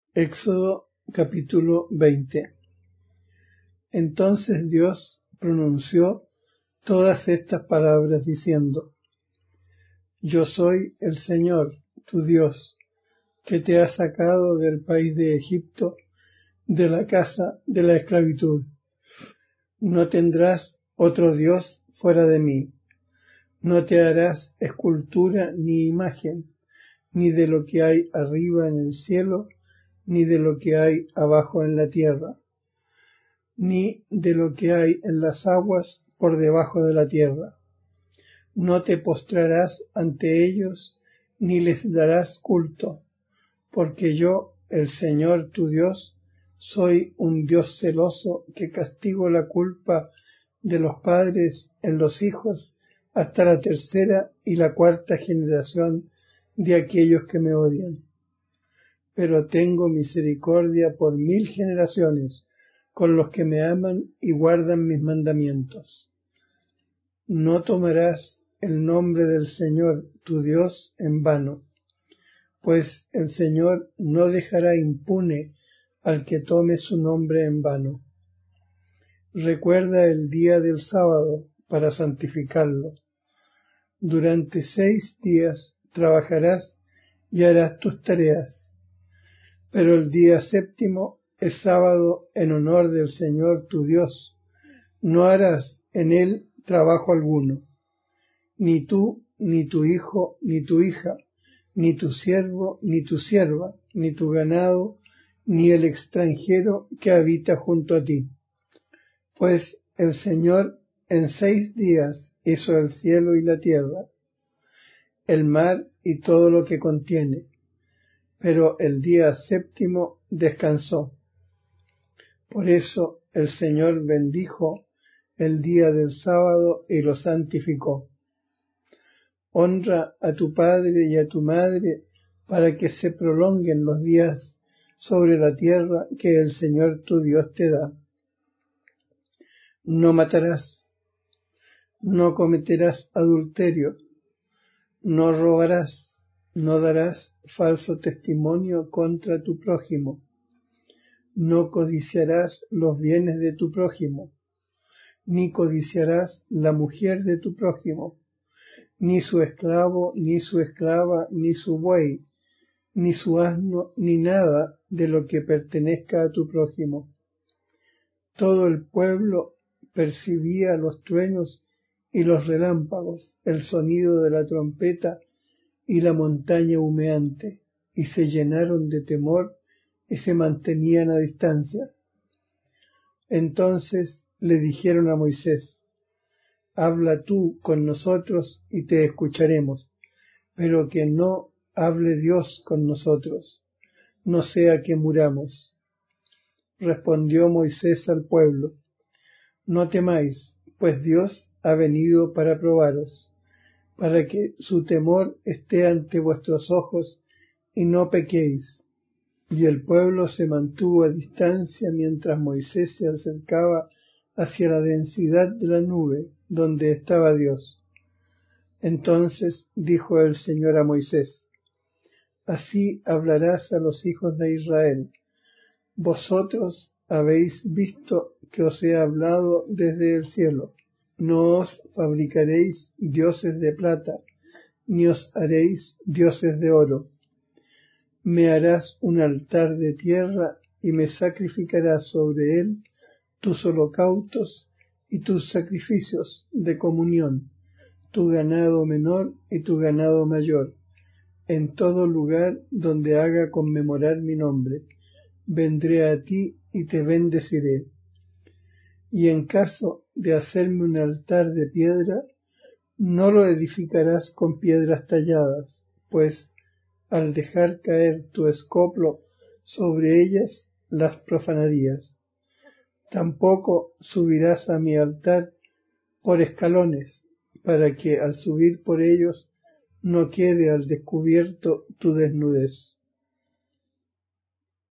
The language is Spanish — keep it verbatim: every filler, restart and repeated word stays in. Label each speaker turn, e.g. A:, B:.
A: Éxodo capítulo veinte. Entonces Dios pronunció todas estas palabras diciendo: Yo soy el Señor, tu Dios, que te ha sacado del país de Egipto, de la casa de la esclavitud. No tendrás otro Dios fuera de mí. No te harás escultura ni imagen, ni de lo que hay arriba en el cielo, ni de lo que hay abajo en la tierra, ni de lo que hay en las aguas por debajo de la tierra. No te postrarás ante ellos, ni les darás culto, porque yo, el Señor tu Dios, soy un Dios celoso que castigo la culpa de los padres en los hijos hasta la tercera y la cuarta generación de aquellos que me odian. Pero tengo misericordia por mil generaciones con los que me aman y guardan mis mandamientos. No tomarás el nombre del Señor tu Dios en vano, pues el Señor no dejará impune al que tome su nombre en vano. Recuerda el día del sábado para santificarlo. Durante seis días trabajarás y harás tus tareas, pero el día séptimo es sábado en honor del Señor tu Dios. No harás en él trabajo alguno, ni tú, ni tu hijo, ni tu hija, ni tu siervo, ni tu sierva, ni tu ganado, ni el extranjero que habita junto a ti. Pues el Señor en seis días hizo el cielo y la tierra, el mar y todo lo que contiene, pero el día séptimo descansó. Por eso el Señor bendijo el día del sábado y lo santificó. Honra a tu padre y a tu madre para que se prolonguen los días sobre la tierra que el Señor tu Dios te da. No matarás, no cometerás adulterio, no robarás, no darás falso testimonio contra tu prójimo, no codiciarás los bienes de tu prójimo, ni codiciarás la mujer de tu prójimo, ni su esclavo, ni su esclava, ni su buey, ni su asno, ni nada de lo que pertenezca a tu prójimo. Todo el pueblo percibía los truenos y los relámpagos, el sonido de la trompeta y la montaña humeante, y se llenaron de temor y se mantenían a distancia. Entonces le dijeron a Moisés: Habla tú con nosotros y te escucharemos, pero que no hable Dios con nosotros, no sea que muramos. Respondió Moisés al pueblo: No temáis, pues Dios ha venido para probaros, para que su temor esté ante vuestros ojos y no pequéis. Y el pueblo se mantuvo a distancia mientras Moisés se acercaba hacia la densidad de la nube donde estaba Dios. Entonces dijo el Señor a Moisés: Así hablarás a los hijos de Israel: Vosotros habéis visto que os he hablado desde el cielo. No os fabricaréis dioses de plata, ni os haréis dioses de oro. Me harás un altar de tierra y me sacrificarás sobre él tus holocaustos y tus sacrificios de comunión, tu ganado menor y tu ganado mayor, en todo lugar donde haga conmemorar mi nombre. Vendré a ti y te bendeciré. Y en caso de hacerme un altar de piedra, no lo edificarás con piedras talladas, pues al dejar caer tu escoplo sobre ellas, las profanarías. Tampoco subirás a mi altar por escalones, para que al subir por ellos no quede al descubierto tu desnudez.